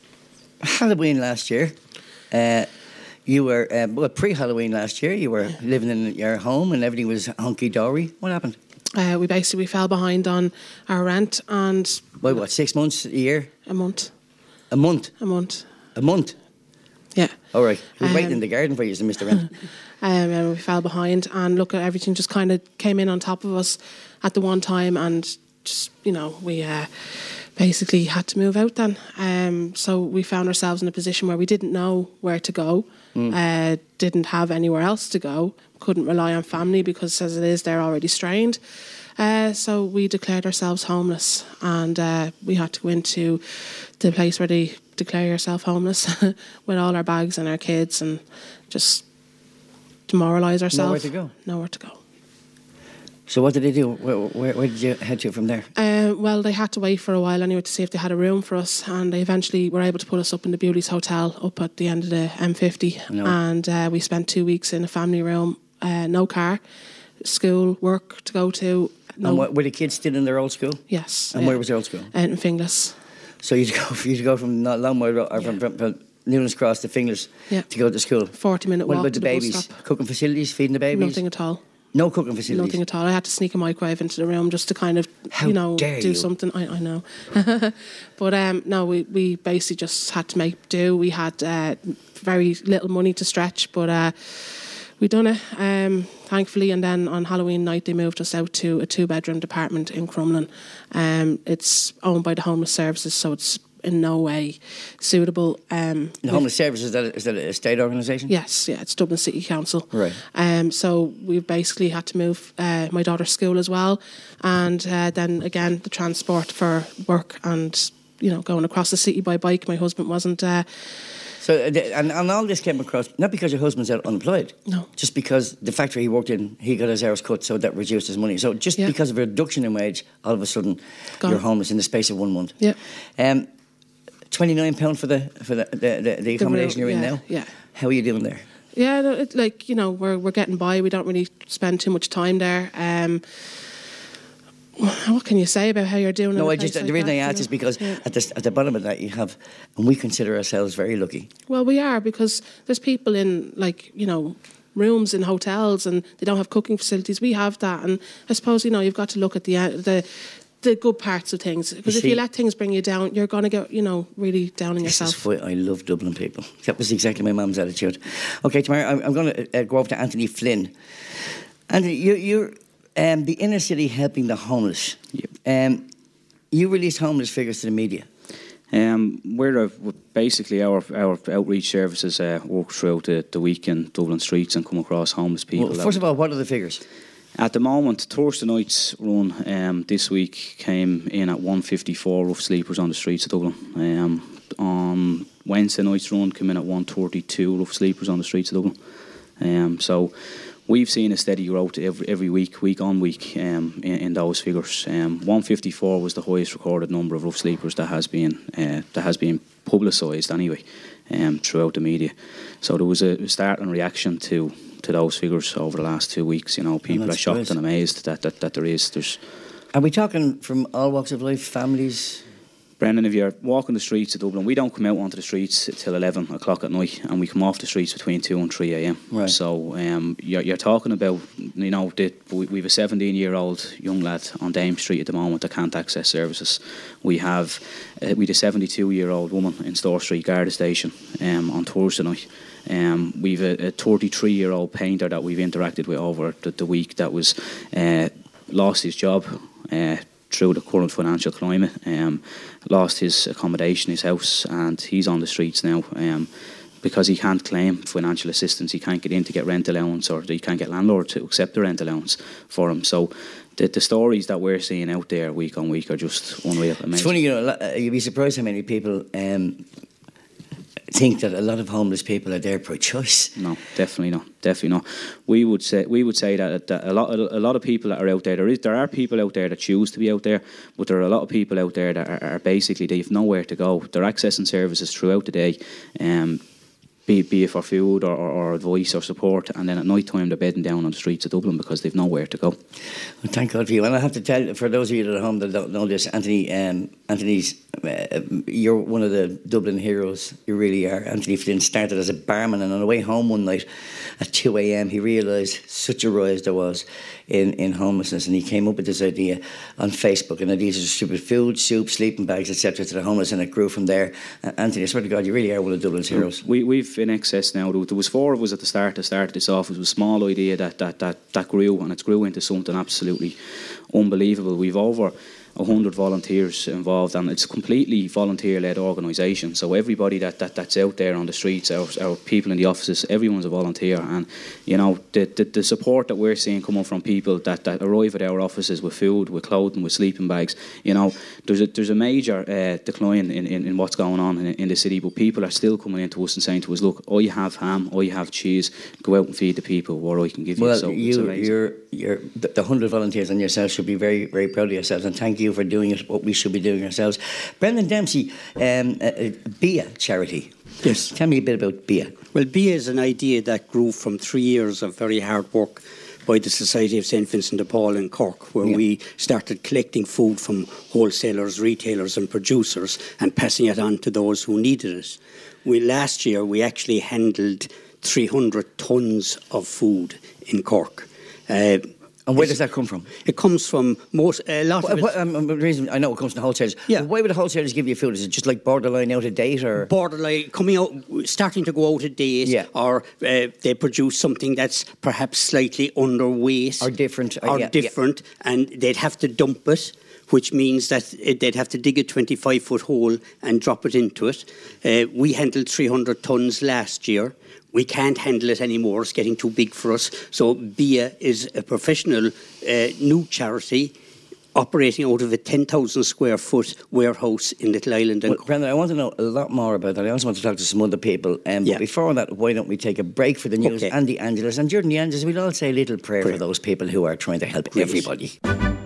Halloween last year, uh, you were, uh, well, pre-Halloween last year, you were living in your home and everything was hunky-dory. What happened? Uh, we basically we fell behind on our rent and By what, six months, a year? a month, A month? a month. A month? Yeah. All right. He was Um, waiting in the garden for you to miss the rent. Um, and we fell behind, and look, at everything just kind of came in on top of us at the one time, and just you know we uh, basically had to move out then. Um, so we found ourselves in a position where we didn't know where to go, Mm. uh, didn't have anywhere else to go, couldn't rely on family because as it is they're already strained. Uh, so we declared ourselves homeless, and uh, we had to go into the place where they declare yourself homeless with all our bags and our kids, and just demoralise ourselves. Nowhere to go. Nowhere to go. So what did they do? Where, where, where did you head to from there? Uh, well, they had to wait for a while anyway to see if they had a room for us, and they eventually were able to put us up in the Bewley's Hotel up at the end of the M fifty. No. And uh, we spent two weeks in a family room, uh, no car, school, work to go to. No, And what, were the kids still in their old school? yes. And yeah. where was their old school? Out in Finglas. So you'd go, you'd go from not Longmore Road, or from, from, from Newlands Cross to Finglas Yeah. to go to school. forty minute What walk about to the the bus babies? stop. Cooking facilities, feeding the babies? Nothing at all. No cooking facilities? Nothing at all. I had to sneak a microwave into the room just to kind of, How you know, dare do you. something. I, I know. But um, no, we, we basically just had to make do. We had uh, very little money to stretch, but uh, we done it, um, thankfully. And then on Halloween night, they moved us out to a two-bedroom apartment in Crumlin. Um, it's owned by the Homeless Services, so it's in no way suitable. Um, The Homeless Services, is that, a, is that a state organisation? Yes, yeah, it's Dublin City Council. Right. Um, so we basically had to move uh, my daughter's school as well, and uh, then again the transport for work and you know going across the city by bike. My husband wasn't. Uh, So, uh, the- and, and all this came across, not because your husband's out unemployed, No. just because the factory he worked in, he got his hours cut, so that reduced his money. So just Yeah. because of a reduction in wage, all of a sudden Gone. you're homeless in the space of one month. Yeah. Um, twenty-nine pounds for the for the, the, the, the accommodation room, you're in yeah, now? yeah. How are you doing there? yeah, no, it, like you know we're we're getting by. We don't really spend too much time there. Um, what can you say about how you're doing? in No, a I just place the like reason that, I you ask know? is because Yeah. at the at the bottom of that you have, and we consider ourselves very lucky. Well, we are, because there's people in, like, you know, rooms in hotels and they don't have cooking facilities. We have that. And I suppose, you know, you've got to look at the uh, the, the good parts of things. Because if see- you let things bring you down, you're going to get, you know, really down on This is yourself. why I love Dublin people. That was exactly my mum's attitude. Okay, tomorrow I'm, I'm going to uh, go over to Anthony Flynn. Anthony, you, you're um, the inner city helping the homeless. Yep. Um, you released homeless figures to the media. Um, we're a, basically our our outreach services uh, work throughout the, the week in Dublin streets and come across homeless people. Well, first of all, what are the figures? At the moment, Thursday night's run um, this week came in at one fifty-four rough sleepers on the streets of Dublin. Um, on Wednesday night's run came in at one thirty-two rough sleepers on the streets of Dublin. Um, so we've seen a steady growth every every week, week on week, um, in, in those figures. Um, one fifty-four was the highest recorded number of rough sleepers that has been uh, that has been publicised anyway, um, throughout the media. So there was a startling reaction to. to those figures over the last two weeks. You know, people are shocked great. and amazed that, that, that there is. There's. Are we talking from all walks of life, families? Brendan, if you're walking the streets of Dublin, we don't come out onto the streets till eleven o'clock at night, and we come off the streets between two and three a.m. Right. So um, you're, you're talking about, you know, the, we, we have a seventeen-year-old young lad on Dame Street at the moment that can't access services. We have uh, we have a seventy-two-year-old woman in Store Street, Garda Station, um, on Thursday night. Um, we've a, a thirty-three-year-old painter that we've interacted with over the, the week that was uh, lost his job uh, through the current financial climate, um, lost his accommodation, his house, and he's on the streets now um, because he can't claim financial assistance. He can't get in to get rent allowance, or he can't get landlord to accept the rent allowance for him. So the, the stories that we're seeing out there week on week are just unreal. Amazing. It's funny, you know, you'd be surprised how many people um, think that a lot of homeless people are there by choice. No, definitely not. Definitely not. We would say we would say that, that a lot a lot of people that are out there. There is there are people out there that choose to be out there, but there are a lot of people out there that are, are basically they've nowhere to go. They're accessing services throughout the day. Um, Be, be it for food or, or, or advice or support, and then at night time they're bedding down on the streets of Dublin because they've nowhere to go. Well, thank God for you. And I have to tell, for those of you that are at home that don't know this, Anthony, um, Anthony's, uh, you're one of the Dublin heroes. You really are. Anthony Flynn started as a barman, and on the way home one night at two a.m. he realised such a rise there was in, in homelessness, and he came up with this idea on Facebook, and ideas to distribute food, soup, sleeping bags, et cetera to the homeless, and it grew from there. Uh, Anthony, I swear to God, you really are one of Dublin's heroes. We, we've in excess now. There was four of us at the start to start this off. It was a small idea that, that, that, that grew, and it's grew into something absolutely unbelievable. We've over one hundred volunteers involved, and it's a completely volunteer-led organisation. So everybody that, that, that's out there on the streets, our, our people in the offices, everyone's a volunteer. And, you know, the, the, the support that we're seeing coming from people that, that arrive at our offices with food, with clothing, with sleeping bags, you know, there's a, there's a major uh, decline in, in, in what's going on in, in the city, but people are still coming into us and saying to us, look, I have ham, I have cheese, go out and feed the people, or I can give you. Well, so you, you're, you're, the, the one hundred volunteers and yourself should be very, very proud of yourselves, and thank you for doing it, what we should be doing ourselves. Brendan Dempsey, um, uh, uh, B I A charity. Yes. Tell me a bit about B I A. Well, B I A is an idea that grew from three years of very hard work by the Society of Saint Vincent de Paul in Cork, where yeah. we started collecting food from wholesalers, retailers and producers and passing it on to those who needed it. We, last year, we actually handled three hundred tonnes of food in Cork. Uh, And where does that come from? It comes from most, a lot what, of it. What, um, the reason I know it comes from the wholesalers. Yeah. Why would the wholesalers give you food? Is it just like borderline out of date, or borderline coming out, starting to go out of date, yeah. or uh, they produce something that's perhaps slightly underweight or different, or uh, yeah, different, yeah. and they'd have to dump it, which means that they'd have to dig a twenty-five foot hole and drop it into it. Uh, we handled three hundred tonnes last year. We can't handle it anymore. It's getting too big for us. So B I A is a professional uh, new charity operating out of a ten thousand square foot warehouse in Little Island. And well, Brendan, I want to know a lot more about that. I also want to talk to some other people. Um, yeah. But before that, why don't we take a break for the news okay. and the Angelus? And during the Angelus, we'll all say a little prayer, prayer. for those people who are trying to help Great. everybody.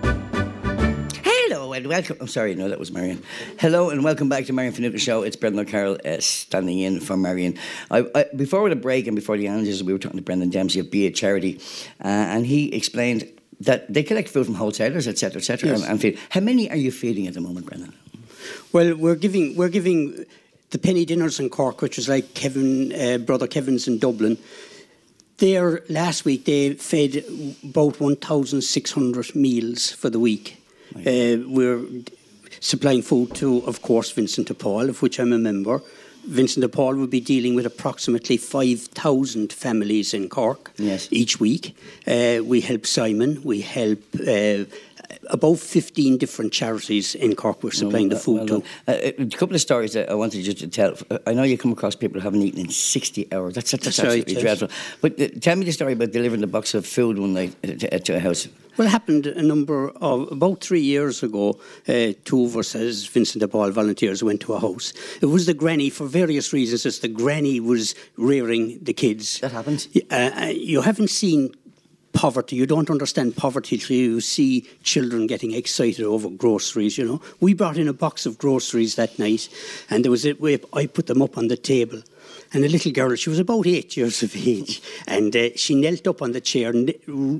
Hello and welcome. I'm sorry, no, that was Marion. Hello and welcome back to Marion Finucane Show. It's Brendan O'Carroll uh, standing in for Marion. I, I, before the break and before the Angelus, we were talking to Brendan Dempsey of B I A charity, uh, and he explained that they collect food from wholesalers, et cetera, et cetera, yes. and, and feed. How many are you feeding at the moment, Brendan? Well, we're giving we're giving the penny dinners in Cork, which is like Kevin, uh, Brother Kevin's in Dublin. There last week they fed about one thousand six hundred meals for the week. Uh, we're supplying food to, of course, Vincent de Paul, of which I'm a member. Vincent de Paul will be dealing with approximately five thousand families in Cork yes. each week. Uh, we help Simon, we help uh, about fifteen different charities in Cork we're supplying no, the food well, to. Uh, a couple of stories that I wanted you to tell. I know you come across people who haven't eaten in sixty hours. That's, that's, that's absolutely right, yes. dreadful. But uh, tell me the story about delivering the box of food one night to, to a house. Well, it happened a number of, about three years ago, uh, two of us as Vincent de Paul volunteers went to a house. It was the granny, for various reasons, as the granny was rearing the kids. That happens? Uh, you haven't seen poverty, you don't understand poverty till you see children getting excited over groceries, you know. We brought in a box of groceries that night, and there was a way, I put them up on the table. And a little girl, she was about eight years of age, and uh, she knelt up on the chair and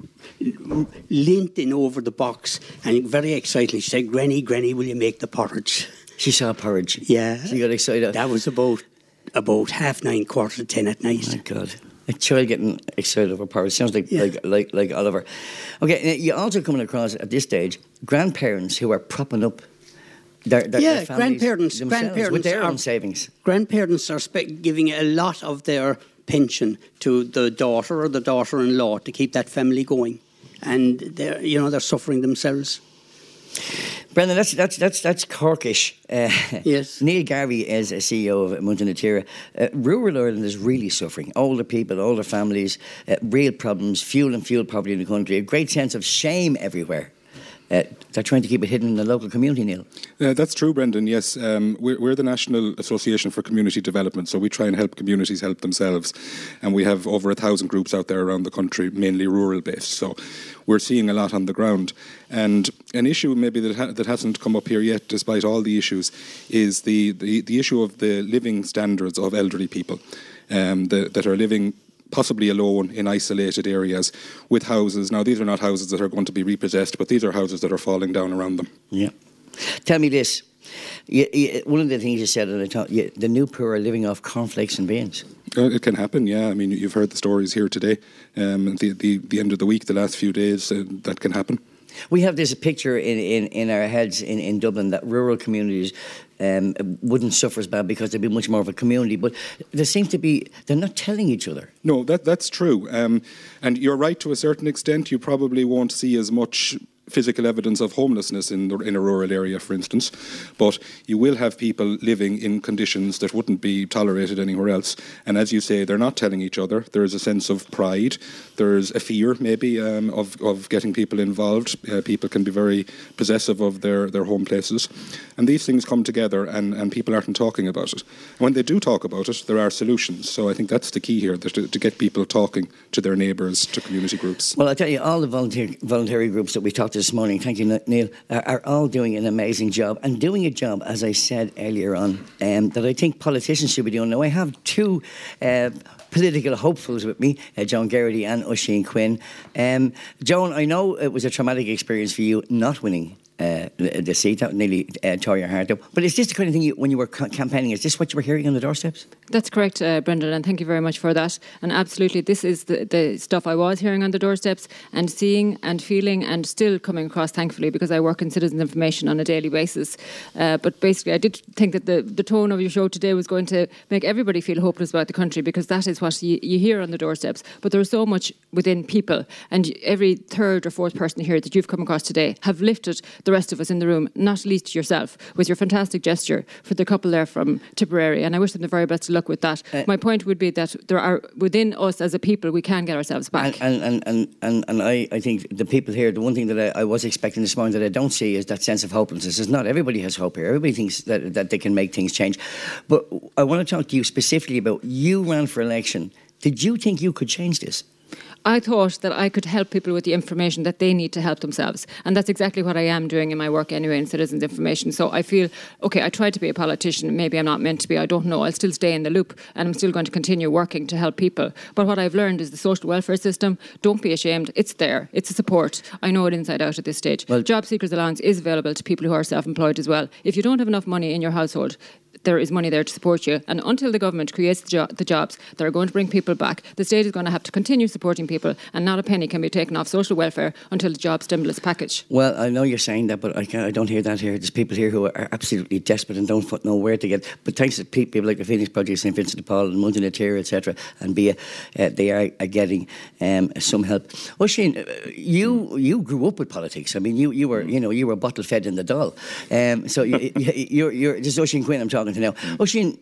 leant in over the box, and very excitedly she said, "Granny, Granny, will you make the porridge?" She saw porridge? Yeah. She got excited? That was about about half nine, quarter to ten at night. Oh, my God. A child getting excited over porridge. Sounds like, yeah. like, like, like Oliver. Okay, you're also coming across, at this stage, grandparents who are propping up Their, their, yeah, their grandparents, grandparents with their are, own savings. Grandparents are spe- giving a lot of their pension to the daughter or the daughter-in-law to keep that family going, and they're, you know, they're suffering themselves. Brendan, that's that's that's that's Corkish. Uh, yes. Neil Garvey is a C E O of Muntin Natira. Uh, rural Ireland is really suffering. Older people, older families, uh, real problems, fuel and fuel poverty in the country. A great sense of shame everywhere. Uh, they're trying to keep it hidden in the local community, Neil. Uh, that's true, Brendan, yes. Um, we're, we're the National Association for Community Development, so we try and help communities help themselves. And we have over a thousand groups out there around the country, mainly rural-based. So we're seeing a lot on the ground. And an issue maybe that ha- that hasn't come up here yet, despite all the issues, is the, the, the issue of the living standards of elderly people um, the, that are living possibly alone in isolated areas with houses. Now, these are not houses that are going to be repossessed, but these are houses that are falling down around them. Yeah. Tell me this. You, you, one of the things you said at the time, you, the new poor are living off cornflakes and beans. Uh, it can happen, yeah. I mean, you've heard the stories here today. Um, the, the, the end of the week, the last few days, uh, that can happen. We have this picture in, in, in our heads in, in Dublin that rural communities um, wouldn't suffer as bad because they'd be much more of a community. But there seems to be, they're not telling each other. No, that that's true. Um, and you're right to a certain extent. You probably won't see as much physical evidence of homelessness in the, in a rural area, for instance, but you will have people living in conditions that wouldn't be tolerated anywhere else. And as you say, they're not telling each other. There's a sense of pride. There's a fear, maybe, um, of, of getting people involved. Uh, people can be very possessive of their, their home places. And these things come together, and, and people aren't talking about it. And when they do talk about it, there are solutions. So I think that's the key here, to, to get people talking to their neighbours, to community groups. Well, I tell you, all the volunteer, voluntary groups that we talked to this morning, thank you, Neil, are, are all doing an amazing job, and doing a job, as I said earlier on, um, that I think politicians should be doing. Now, I have two uh, political hopefuls with me, uh, Joan Geraghty and Oisin Quinn. Um, Joan, I know it was a traumatic experience for you not winning uh, the seat. That nearly uh, tore your heart out. But is this the kind of thing, you, when you were ca- campaigning, is this what you were hearing on the doorsteps? That's correct, uh, Brendan, and thank you very much for that. And absolutely, this is the, the stuff I was hearing on the doorsteps and seeing and feeling and still coming across, thankfully, because I work in citizens' information on a daily basis. Uh, but basically, I did think that the, the tone of your show today was going to make everybody feel hopeless about the country, because that is what you, you hear on the doorsteps. But there's so much within people, and every third or fourth person here that you've come across today have lifted the rest of us in the room, not least yourself, with your fantastic gesture for the couple there from Tipperary. And I wish them the very best of luck with that. Uh, My point would be that there are, within us as a people, we can get ourselves back. And and, and, and, and I, I think the people here, the one thing that I, I was expecting this morning that I don't see is that sense of hopelessness. It's not everybody has hope here. Everybody thinks that, that they can make things change. But I want to talk to you specifically about, you ran for election. Did you think you could change this? I thought that I could help people with the information that they need to help themselves. And that's exactly what I am doing in my work anyway in citizens' information. So I feel, OK, I tried to be a politician. Maybe I'm not meant to be. I don't know. I'll still stay in the loop, and I'm still going to continue working to help people. But what I've learned is the social welfare system, don't be ashamed. It's there. It's a support. I know it inside out at this stage. Well, Job Seekers Allowance is available to people who are self-employed as well. If you don't have enough money in your household, there is money there to support you. And until the government creates the, jo- the jobs that are going to bring people back, the state is going to have to continue supporting people, and not a penny can be taken off social welfare until the job stimulus package. Well, I know you're saying that, but I, can't, I don't hear that here. There's people here who are absolutely desperate and don't know where to get. But thanks to people like the Phoenix Project, Saint Vincent de Paul and Munty na Tíre, et cetera, and Bia, uh, they are, are getting um, some help. Oisín, uh, you you grew up with politics. I mean, you, you were you know you were bottle fed in the doll. Um, so you, you're you're this is Oisín Quinn I'm talking to now. Oisín,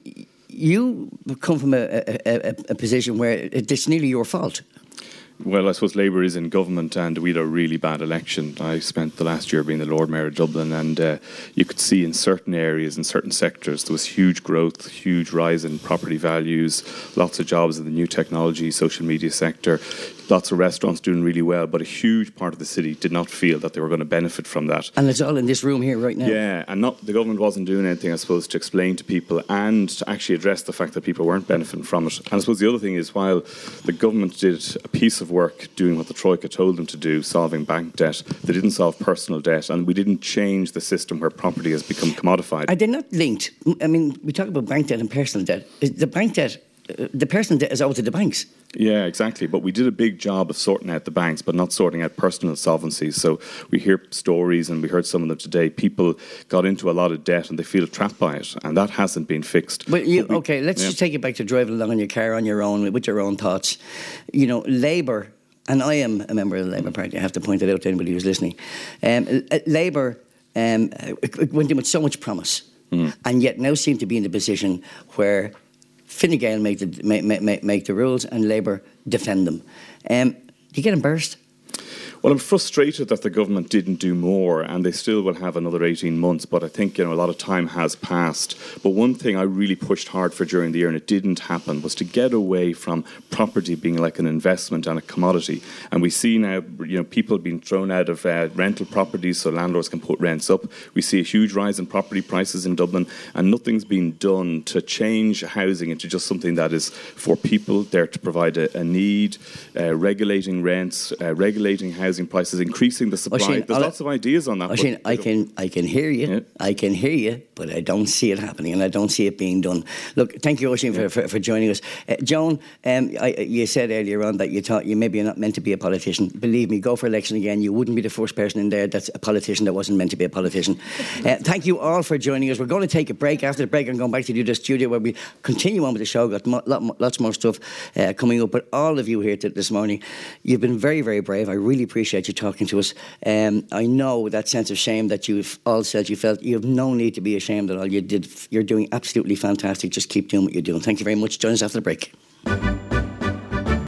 you come from a, a, a, a position where it's nearly your fault. Well, I suppose Labour is in government and we had a really bad election. I spent the last year being the Lord Mayor of Dublin, and uh, you could see in certain areas, in certain sectors, there was huge growth, huge rise in property values, lots of jobs in the new technology, social media sector, lots of restaurants doing really well, but a huge part of the city did not feel that they were going to benefit from that. And it's all in this room here right now. Yeah, and not the government wasn't doing anything, I suppose, to explain to people and to actually address the fact that people weren't benefiting from it. And I suppose the other thing is, while the government did a piece of work doing what the Troika told them to do, solving bank debt, they didn't solve personal debt, and we didn't change the system where property has become commodified. Are they not linked? I mean, we talk about bank debt and personal debt. Is the bank debt, uh, the personal debt is owed to the banks. Yeah, exactly. But we did a big job of sorting out the banks, but not sorting out personal solvencies. So we hear stories, and we heard some of them today. People got into a lot of debt and they feel trapped by it, and that hasn't been fixed. But you, but we, okay, let's yeah. just take it back to driving along in your car on your own with your own thoughts. You know, Labour, and I am a member of the Labour Party, I have to point it out to anybody who's listening. Um, Labour um, went in with so much promise, mm. and yet now seem to be in the position where Fine Gael make the, make, make, make the rules and Labour defend them. Um, do you get embarrassed? Well, I'm frustrated that the government didn't do more, and they still will have another eighteen months, but I think, you know, a lot of time has passed. But one thing I really pushed hard for during the year, and it didn't happen, was to get away from property being like an investment and a commodity. And we see now, you know, people being thrown out of uh, rental properties so landlords can put rents up. We see a huge rise in property prices in Dublin, and nothing's been done to change housing into just something that is for people, there to provide a, a need, uh, regulating rents, uh, regulating housing prices, increasing the supply. Oisín, There's I'll, lots of ideas on that. Oisín, I can I can hear you. Yeah. I can hear you, but I don't see it happening, and I don't see it being done. Look, thank you, Oisín, yeah. for, for, for joining us. Uh, Joan, um, I, you said earlier on that you thought you maybe you're not meant to be a politician. Believe me, go for election again. You wouldn't be the first person in there that's a politician that wasn't meant to be a politician. Uh, thank you all for joining us. We're going to take a break. After the break, I'm going back to the studio where we continue on with the show. Got mo- lot, lots more stuff uh, coming up. But all of you here t- this morning, you've been very, very brave. I really appreciate Appreciate you talking to us. Um, I know that sense of shame that you've all said you felt. You have no need to be ashamed at all. You did. You're doing absolutely fantastic. Just keep doing what you're doing. Thank you very much. Join us after the break.